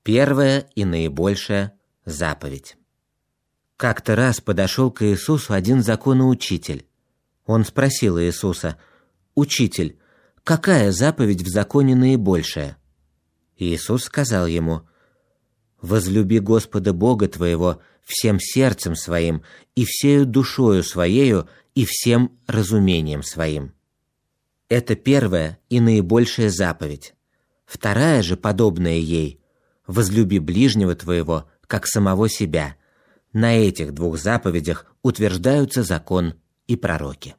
Первая и наибольшая заповедь. Как-то раз подошел к Иисусу один законоучитель. Он спросил Иисуса: «Учитель, какая заповедь в законе наибольшая?» Иисус сказал ему: «Возлюби Господа Бога твоего всем сердцем своим, и всею душою своею, и всем разумением своим». Это первая и наибольшая заповедь. Вторая же, подобная ей: возлюби ближнего твоего, как самого себя. На этих двух заповедях утверждаются закон и пророки.